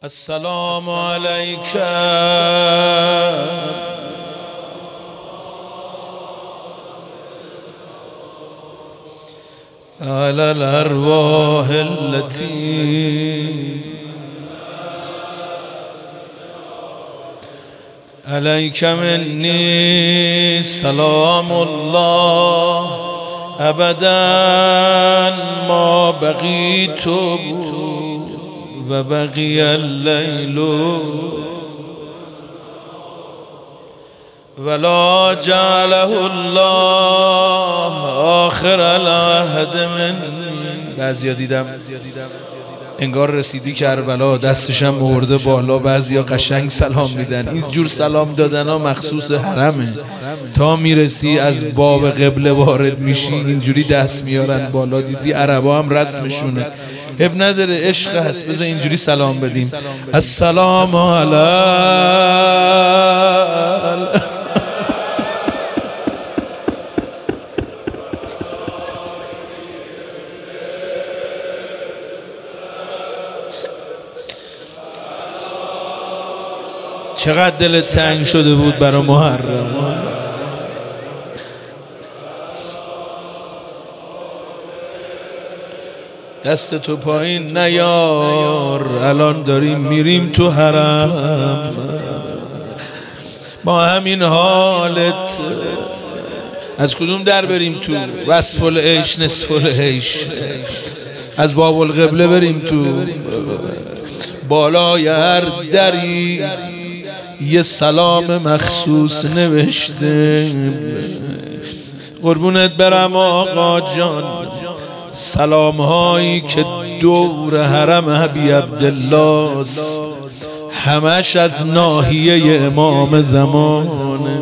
السلام عليك على الأرواح التي عليك مني سلام الله أبدا ما بقيت وبقي الليل ولا جعله الله آخر العهد مني. بعضیا دیدم انگار رسیدی کربلا دستشم مرده بالا، بعضیا قشنگ سلام میدن. این جور سلام دادن ها مخصوص حرمه. تا میرسی از باب قبله وارد میشی اینجوری دست میارن بالا. دیدی عربا هم رسمشونه. اب نداره، عشق هست، بذار اینجوری سلام بدیم. السلام علیکم. چقدر دل تنگ شده بود برای محرم. دست تو پایین نیار، الان داریم میریم تو حرم. با همین حالت از کدوم در بریم تو؟ وصف العیش نصف العیش. از باب القبله بریم تو. بالای هر دری یه سلام مخصوص نوشته. قربونت برم آقا جان، سلام هایی که دور حرم ابی عبدالله است همش از ناحیه امام زمانه.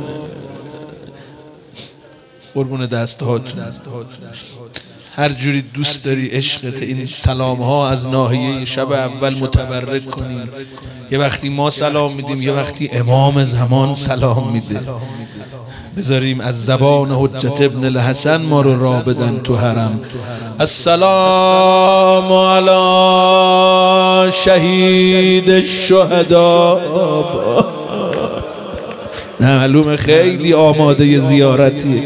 قربون دست هاتون، هر جوری دوست داری عشقت. این سلام ها از ناحیه شب اول متبرک کنیم. یه وقتی ما سلام میدیم، یه وقتی امام زمان سلام میده. بذاریم از زبان حجت ابن الحسن ما رو راه بدن تو حرم. السلام علی شهید الشهدا. معلومه خیلی آماده زیارتی.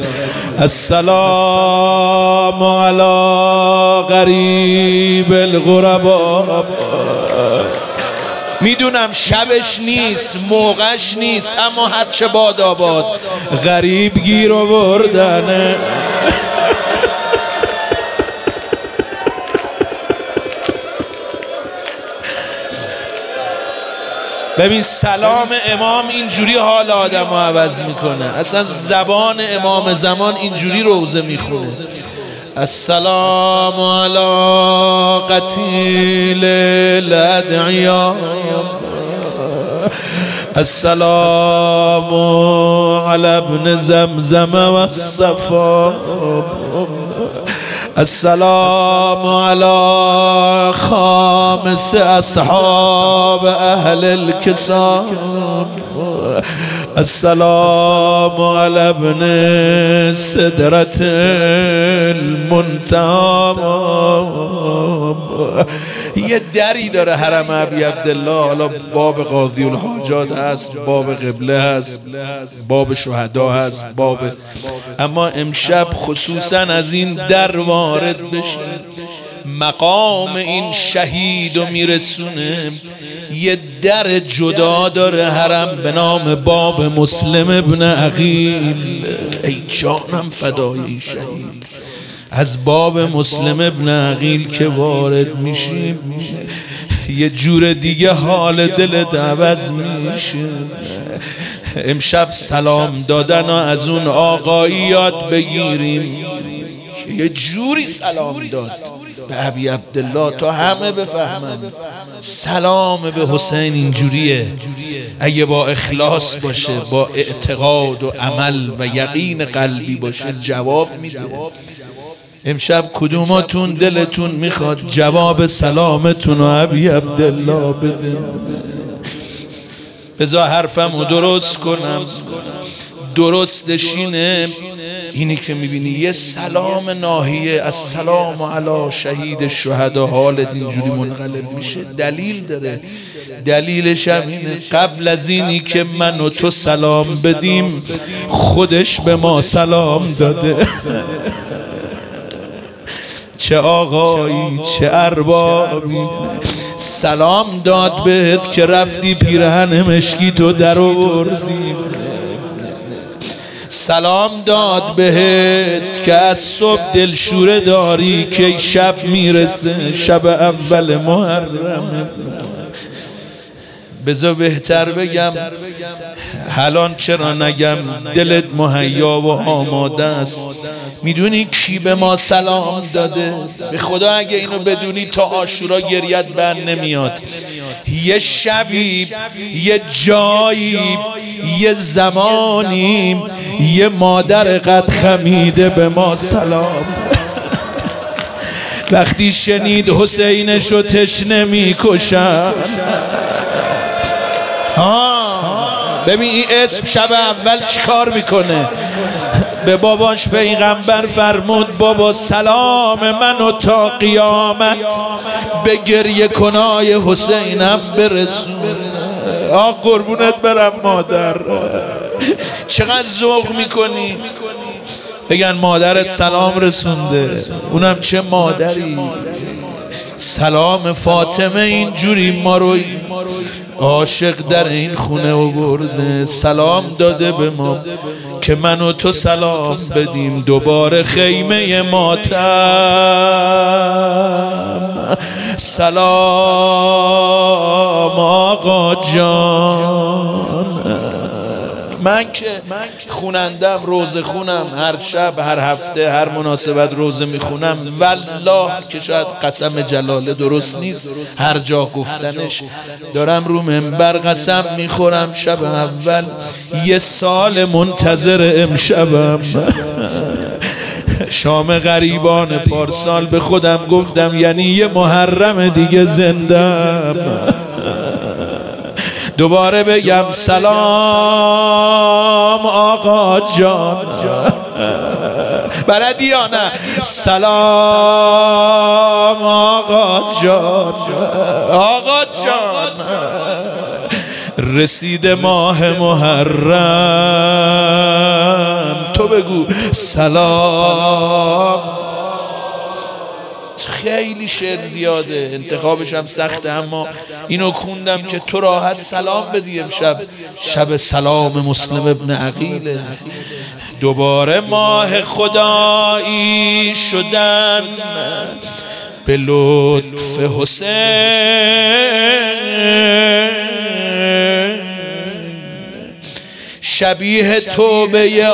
السلام علی غریب الغربا. میدونم شبش نیست، موقعش نیست، اما هرچه باد آباد غریب گیر آوردنه. ببین سلام امام اینجوری حال آدم رو عوض میکنه. اصلا زبان امام زمان اینجوری روزه میخونه. السلام علی قتیل الادعیا. السلام علی ابن زمزم و الصفا. السلام علی خامس اصحاب اهل الكساب. السلام علی ابن سدرة المنتهى. یه دری داره حرم ابی عبدالله. حالا باب قاضی الحاجات هست، باب قبله هست، باب شهدا هست، اما امشب خصوصا از این در وارد بشه. مقام این شهید رو میرسونه. یه در جدا داره حرم به نام باب مسلم ابن عقیل. ای جانم فدای شهید. از باب مسلم ابن عقیل که وارد میشیم یه جور دیگه حال دلت عوض میشه. امشب سلام دادن و از اون آقایی یاد بگیریم که یه جوری سلام داد به ابی عبدالله تا همه بفهمن. سلام به حسین اینجوریه. اگه با اخلاص باشه، با اعتقاد و عمل و یقین قلبی باشه جواب میده. امشب کدوماتون دلتون میخواد جواب سلامتون رو ابی عبدالله بده؟ بذار حرفمو درست کنم. درستش اینه اینی که میبینی یه سلام ناحیه السلام علی شهید شهدا حالت اینجوری منقلب میشه، دلیل داره. دلیلش هم اینه قبل از اینی که من و تو سلام بدیم خودش به ما سلام داده. چه آقایی چه اربابی سلام داد بهت که رفتی پیرهن مشکی تو در آوردی. سلام داد بهت که از صبح دلشوره داری که شب میرسه، شب اول محرمه. بذار بهتر بگم حالان چرا نگم دلت مهیا و آماده است. میدونی کی به ما سلام داده؟ به خدا اگه اینو بدونی تا عاشورا گریت بند نمیاد. یه شبی یه جایی یه زمانی یه مادر قد خمیده به ما سلام وقتی شنید حسینشو تشنه میکشن. ببین این اسم شب اول چیکار میکنه؟ به باباش پیغمبر فرمود بابا سلام منو تا قیامت به گریه کنای حسینم برسون. قربونت برم مادر، چقدر ذوق میکنی. بگن مادرت سلام رسونده، اونم چه مادری. سلام فاطمه اینجوری ما رو عاشق در این خونه آورده، سلام داده به ما که من و تو سلام بدیم. دوباره خیمه ماتم سلام آقا جان. من که خونندم، روزه خونم، هر شب هر هفته هر مناسبت روزه میخونم، والله که شاید قسم جلاله درست نیست هر جا گفتنش، دارم رو منبر قسم میخورم شب اول یه سال منتظر امشبم. شام غریبان پارسال به خودم گفتم یعنی یه محرم دیگه زندم. دوباره بگم سلام آقا جان، بلدی یا نه؟ سلام آقا جان، آقا جان. رسید ماه محرم، تو بگو سلام. خیلی شعر زیاده، انتخابش هم سخته، اما اینو خوندم که تو راحت سلام بدی امشب. شب سلام مسلم ابن عقیله. دوباره ماه خدایی شدن به لطف حسین، شبیه توبه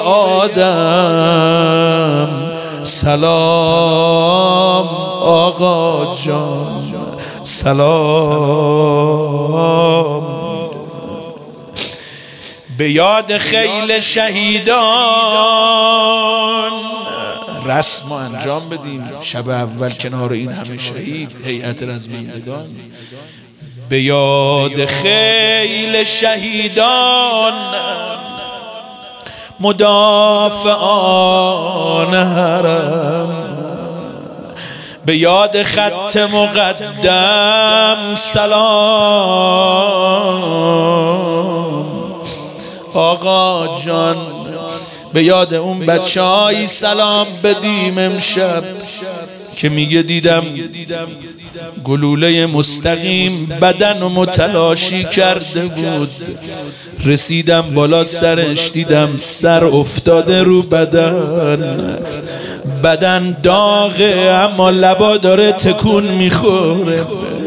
آدم. سلام آقا جان، سلام. به یاد خیل شهیدان رسم انجام بدیم. شب اول کنار این همه شهید، هیئت رزمندگان، به یاد خیل شهیدان مدافعان حرم، به یاد خط مقدم سلام آقا جان. به یاد اون بچه‌ای سلام بدیم امشب که میگه دیدم گلوله مستقیم بدن و متلاشی کرده بود، رسیدم بالا سرش دیدم سر افتاده رو بدن، بدن داغه اما لبا داره تکون میخوره.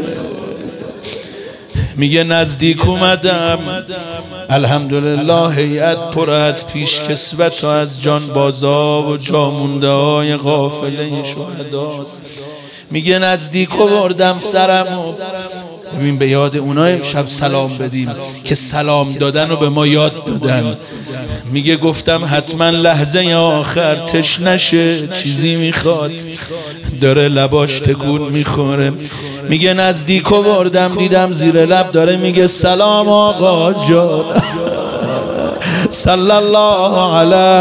میگه نزدیک اومدم، الحمدلله هیئت پر از پیشکسوت و از جانبازا و جامونده های قافله شهداست. میگه نزدیک آوردم سرمو. ببین به یاد اونا امشب سلام بدیم که سلام دادن رو به ما یاد دادن. میگه گفتم حتما لحظه آخر تشنشه چیزی میخواد، داره لباش تکون میخوره. میگه نزدیک آوردم دیدم زیر لب داره میگه سلام آقا جان، صلی الله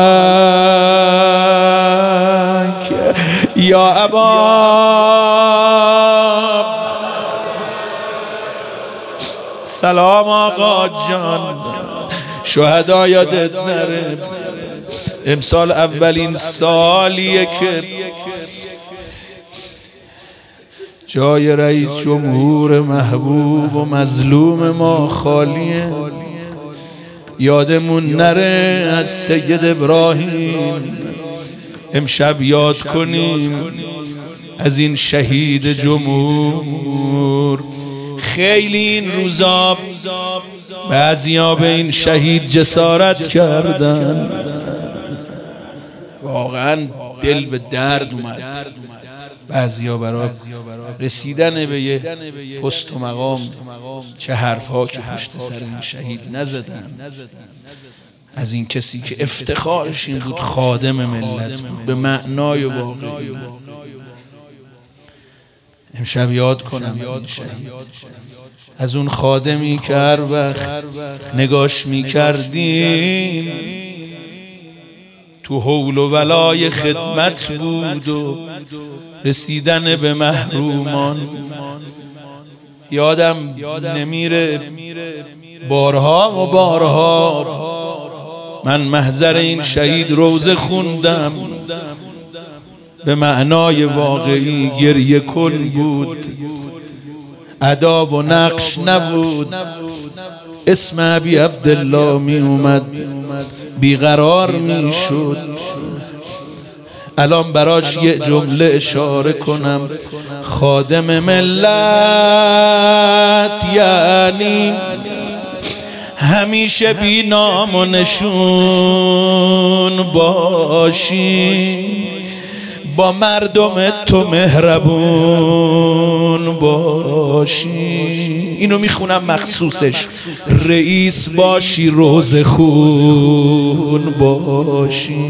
علیک یا ابا. سلام آقا جان. شهدا یادت نره، امسال اولین سالیه که جای رئیس جمهور محبوب و مظلوم ما خالیه. یادمون نره از سید ابراهیم امشب یاد کنیم از این شهید جمهور. خیلی این روزا بعضیا به این شهید جسارت کردن، واقعا دل به درد اومد. بعضیا برای رسیدن به یه پست و مقام چه حرفها که پشت سر این شهید نزدن، از این کسی که افتخارش این بود خادم ملت بود به معنای واقعی. امشب یاد کنم از این شهید، از اون خادمی که هر وقت نگاش میکردیم تو حول و ولای خدمت بود و رسیدن به محرومان. یادم نمیره بارها و بارها من محضر این شهید روزه خوندم، به معنای واقعی گریه کن بود، ادا و نقش نبود. اسم ابی عبدالله می اومد بیقرار می شد. الان براش یه جمله اشاره کنم. خادم ملت یعنی همیشه بی نام و نشون باشی، با مردم تو مهربون باشی. اینو میخونم مخصوصش. رئیس باشی روز خون باشی،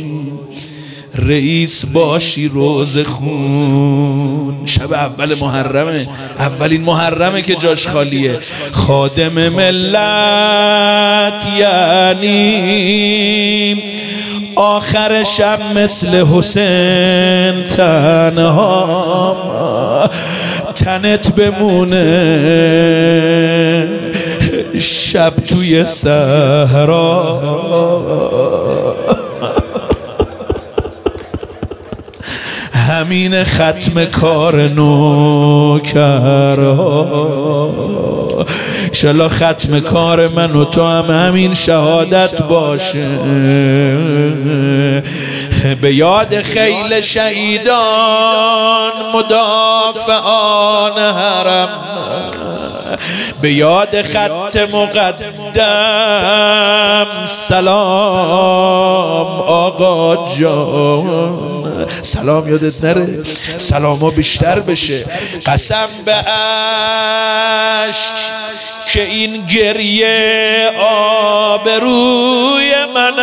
رئیس باشی روز خون. شب اول محرمه، اولین محرمه که جاش خالیه. خادم ملت یعنی آخر شب مثل حسین تنها تنت بمونه شب توی صحرا. همین ختم کار نوکرها، انشالله ختم کار من و تو هم همین شهادت باشه. به یاد خیل شهیدان مدافعان حرم، به یاد خط مقدم سلام آقا جان. سلام یادت نره، سلاما بیشتر بشه. قسم به اشک که این گریه آبروی من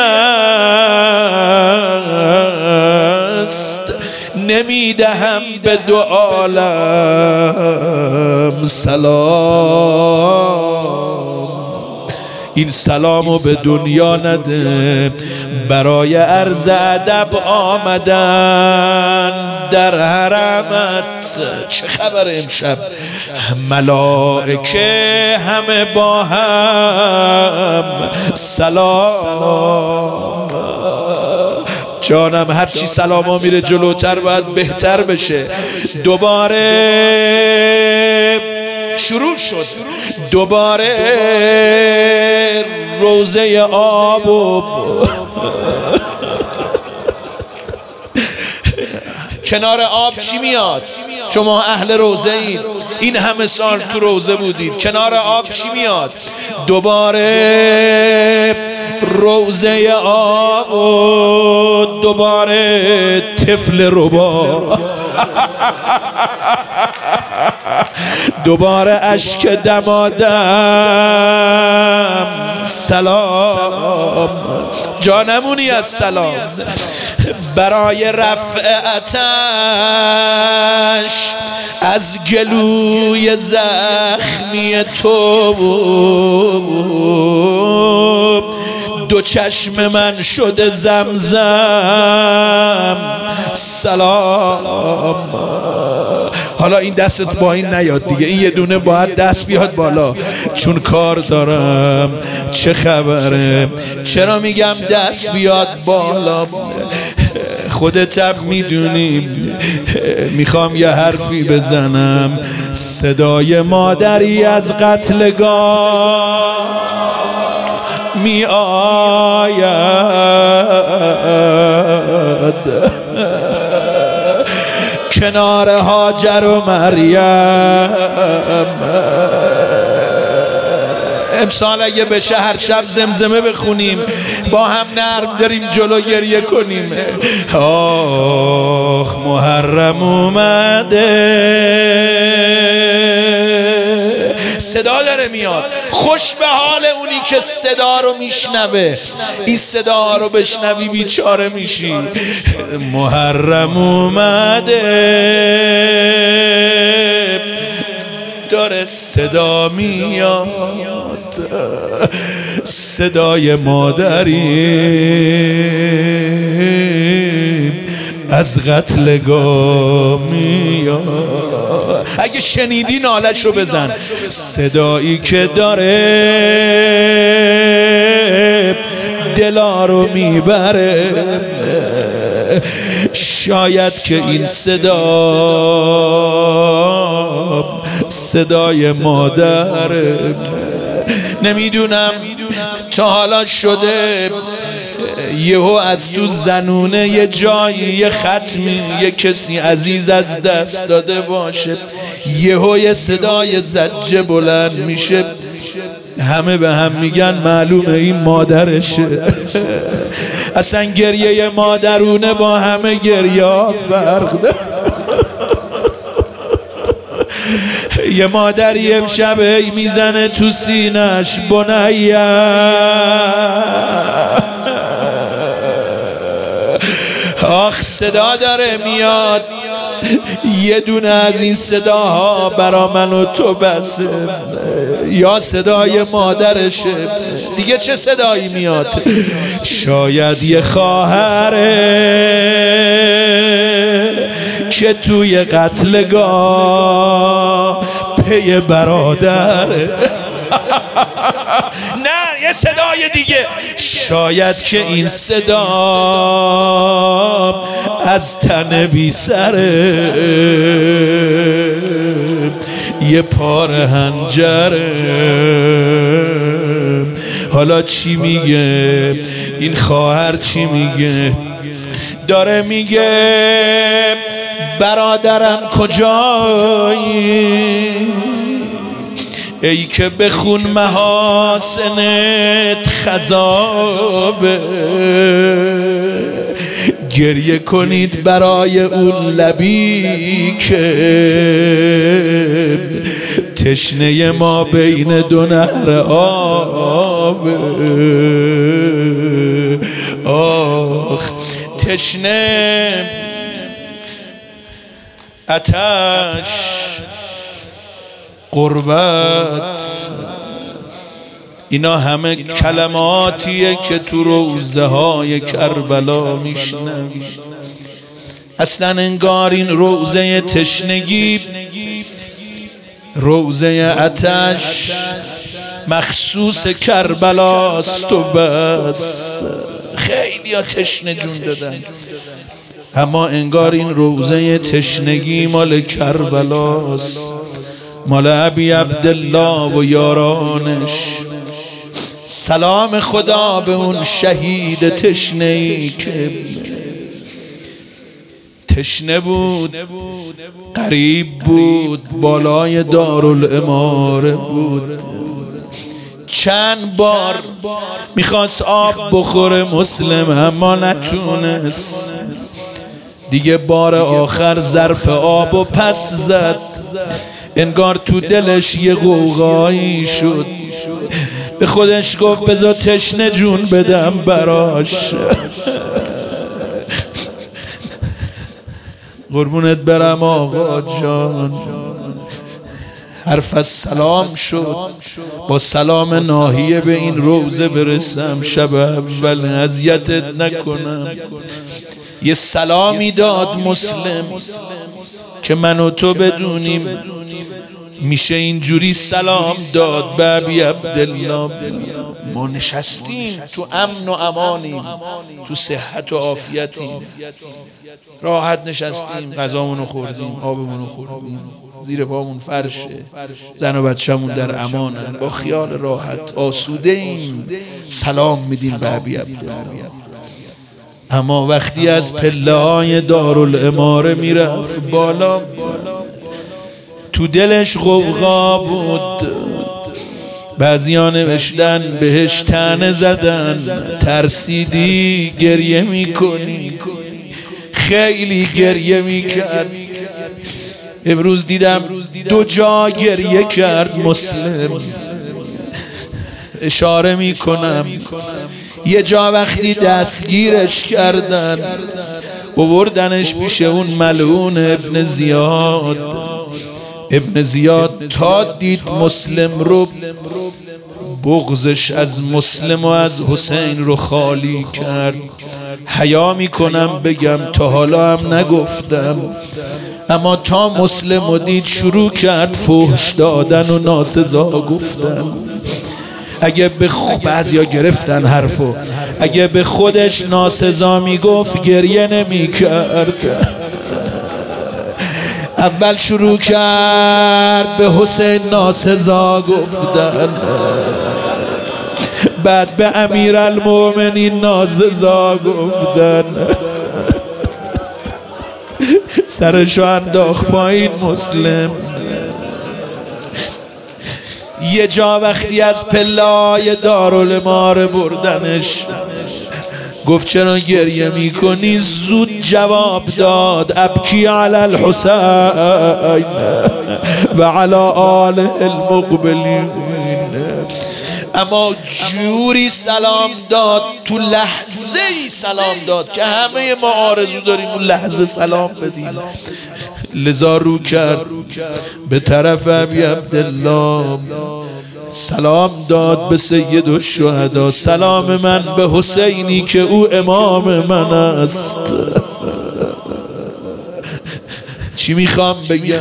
است، نمیدهم به دو عالم سلام. این سلامو به دنیا نده، برای عرض ادب آمدن در حرمت. چه خبر امشب؟ ملائکه همه با هم سلام. جانم هرچی سلاما میره جلوتر باید بهتر بشه. دوباره شروع شد، دوباره روزه آب و کنار آب چی میاد؟ شما اهل روزه اید، این همه سال تو روزه بودید، کنار آب چی میاد؟ دوباره روزه آب و دوباره طفل ربا، دوباره اشک دمادم سلام. جانمونی از سلام. برای رفع آتش از گلوی زخمی تو دو چشم من شده زمزم سلام. حالا این دستت با این نیاد دیگه، این یه دونه باید دست بیاد بالا، چون کار دارم. چه خبره؟ چرا میگم دست بیاد بالا؟ خودتم میدونی میخوام یه حرفی بزنم. صدای مادری از قتلگاه می آید، کنار هاجر و مریم. امسال اگه بشه هر شب زمزمه بخونیم، با هم نرم بریم جلو گریه کنیم. آخ محرم اومده، صدا داره میاد. خوش به حال اونی که صدا رو میشنوه. این صدا رو بشنوی بیچاره میشی. محرم اومده، داره صدا میاد، صدای مادری از قتلگاه میاد. اگه شنیدی نالش رو بزن. صدایی که داره دلا رو میبره. شاید که این صدای مادره. نمیدونم تا حالا شده یهو از تو زنونه یه جایی یه ختمی یه کسی عزیز از دست داده باشه، یهو یه صدای زجه بلند میشه، همه به هم میگن معلومه این مادرشه. اصلا گریه مادرونه با همه گریه ها فرق داره. یه مادری امشب میزنه تو سینش بنیه، آخ صدا داره میاد. یه دونه از این صداها برا من و تو بسه، یا صدای مادرشه دیگه. چه صدایی میاد؟ شاید یه خواهره که توی قتلگاه پی برادره. نه یه صدای دیگه. شاید که این صدا از تن بی سره، یه پاره هنجره. حالا چی میگه این خواهر؟ چی میگه؟ داره میگه برادرم کجایی؟ ای که بخون محاسنت خضابه، گریه کنید برای اون لبی که تشنه ما بین دو نهر آبه. آخ تشنه، آتش، غربت، اینا همه کلماتیه که تو روزه های کربلا میشنوی. اصلا انگار این روزه تشنگی، روزه آتش مخصوص کربلاست و بس. خیلی ها تشنه جون دادن، اما انگار این روزه تشنگی مال کربلاست، مال ابی عبدالله و یارانش. سلام خدا به اون شهید تشنه‌ای که تشنه بود، قریب بود، بالای دارالاماره بود. چند بار میخواست آب بخوره مسلم، اما نتونست. دیگه بار آخر ظرف آبو پس زد، انگار تو دلش یه غوغایی شد. به خودش گفت بذار تشنه جون بدم براش. قربونت برم آقا جان، حرف از سلام شد، با سلام ناحیه به این روزه برسم، شب اول اذیتت نکنم. یه سلامی داد مسلم که من و تو بدونیم میشه اینجوری سلام داد به ابی عبدالله. ما نشستیم تو امن و امانیم، تو صحت و عافیتیم، راحت نشستیم، غذامونو خوردیم، آبمونو خوردیم، زیر پامون فرشه، زن و بچه‌مون در امانن، با خیال راحت آسوده ایم سلام میدیم به ابی عبدالله. اما وقتی از پله‌های دارالاماره میرفت بالا، تو دلش غوغا بود. بعضیا نوشتن بهش طعنه زدن، ترسیدی گریه میکنی، خیلی گریه میکرد. امروز دیدم 2 جا گریه کرد مسلم. اشاره میکنم یه جا وقتی دستگیرش کردن آوردنش پیش اون ملعون ابن زیاد. ابن زیاد تا دید مسلم رو، بغضش از مسلم و از حسین رو خالی کرد. حیا میکنم بگم تا حالا هم نگفتم، اما تا مسلم رو دید شروع کرد فحش دادن و ناسزا گفتن. اگه به بعضیا گرفتن حرفو، اگه به خودش ناسزا میگفت گریه نمیکرد. اول شروع کرد به حسین ناسزا گفتن، بعد به امیرالمومنین ناسزا گفتن، سرشو انداخت پایین مسلم. یه جا وقتی از پله‌های دارالاماره بردنش، گفت چرا گریه میکنی؟ زود جواب داد ابکی علی الحسین و علی آله المقبلین. اما جوری سلام داد، تو لحظه ای سلام داد که همه ما آرزو داریم اون لحظه سلام بدیم. لذا رو کرد به طرف ابی عبدالله، سلام داد به سید الشهدا، سلام من به حسینی که او امام من است. چی میخوام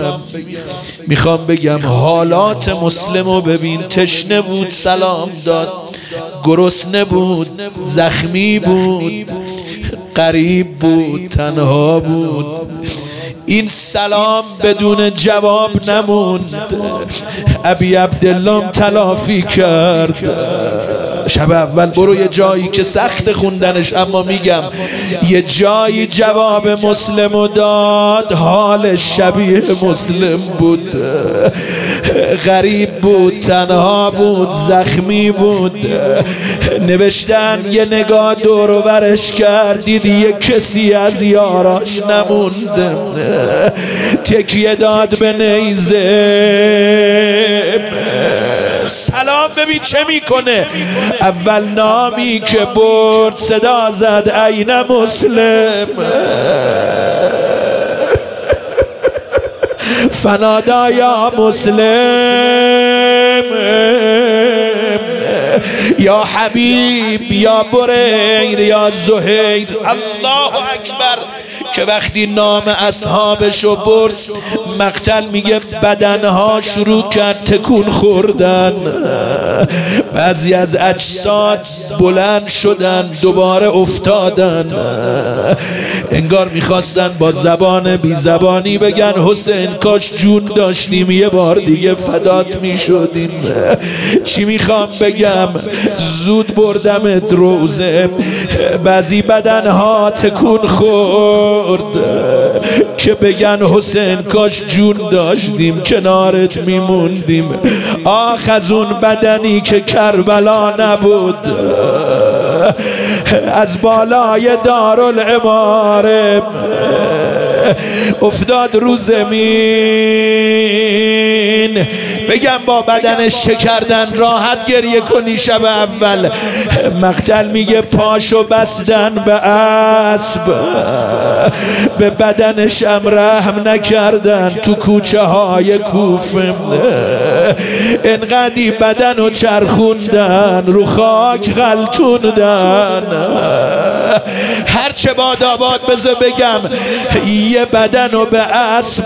بگم؟ حالات مسلمو ببین. تشنه بود سلام داد، گرسنه بود، زخمی بود، غریب بود، تنها بود. این سلام بدون جواب نموند. ابی عبدالله تلافی کرد. شب اول برو یه جایی که سخت خوندنش، اما میگم یه جایی جواب مسلمو داد، حال شبیه مسلم بود. غریب بود، تنها بود، زخمی بود. نوشتن یه نگاه دور و برش کردید، یه کسی از یاراش نمونده. تکیه داد به نیزه. سلام ببین چه میکنه. اول نامی که برد صدا زد این مسلم، فنادا یا مسلم یا حبیب یا بریر یا زهیر. الله اکبر. که وقتی نام اصحابشو برد مقتل، میگه بدنها شروع کرد تکون خوردن، بعضی از اجساد بلند شدن دوباره افتادن، انگار میخواستن با زبان بی زبانی بگن حسین کاش جون داشتیم یه بار دیگه فدات میشدیم. چی میخوام بگم؟ زود بردمت روزه. بعضی بدنها تکون خورد که بگن حسین کاش جون داشتیم کنارت میموندیم. آخ از اون بدنی که کربلا نبود، از بالای دارالاماره افتاد رو زمین. بگم با بدنش چه کردن؟ راحت گریه کنی شب اول. مقتل میگه پاشو بستن به اسب، به بدنش هم رحم نکردن. تو کوچه های کوفه انقدی بدنو چرخوندن، رو خاک غلطوندن. هرچه باد آباد بذار بگم یه بدنو به اسب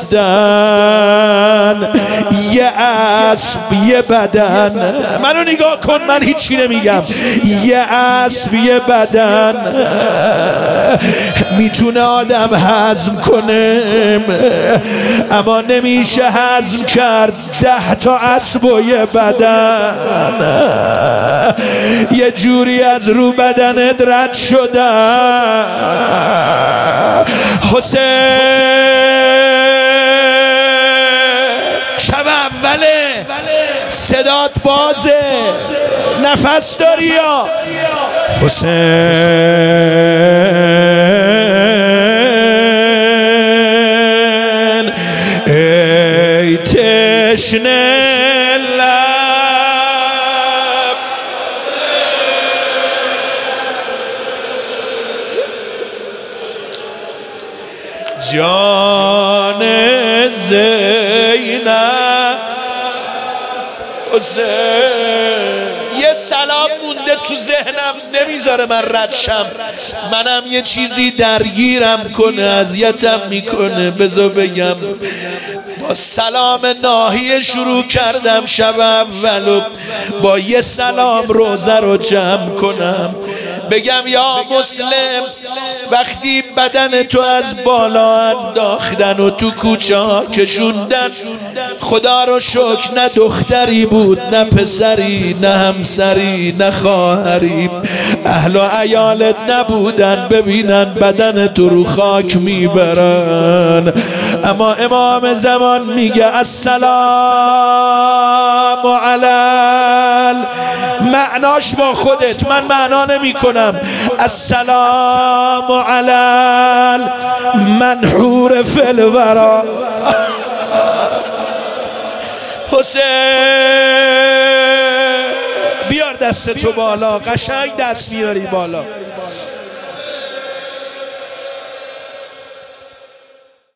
بستن، یه اسب یه بدن. منو نگاه کن، من هیچی نمیگم. یه اسب یه بدن میتونه آدم هضم کنه، اما نمیشه هضم کرد 10 تا اسب و یه بدن. یه جوری از رو بدنت رد شدن حسین. شب اوله، صدات بازه، نفس داری یا حسین؟ ای تشنه لب، جان زینب حسین. یه سلام مونده تو ذهنم نمیذاره من رد شم. منم یه چیزی درگیرم کنه، اذیتم میکنه. بذار بگم با سلام ناحیه شروع کردم شب اولو، با یه سلام روزه رو جمع کنم. بگم یا مسلم، وقتی بدن تو از بالا انداختن و تو کوچه ها کشوندن، خدا رو شکر نه دختری بود، نه پسری، نه همسری، نه خواهری، اهل و عیالت نبودن ببینن بدن تو رو خاک میبرن. اما امام زمان میگه السلام علی، معناش با خودت، من معنا نمی کنم. السلام علی منحور فی الورا. حسین بیار دست تو بالا، قشنگ دست بیاری بالا.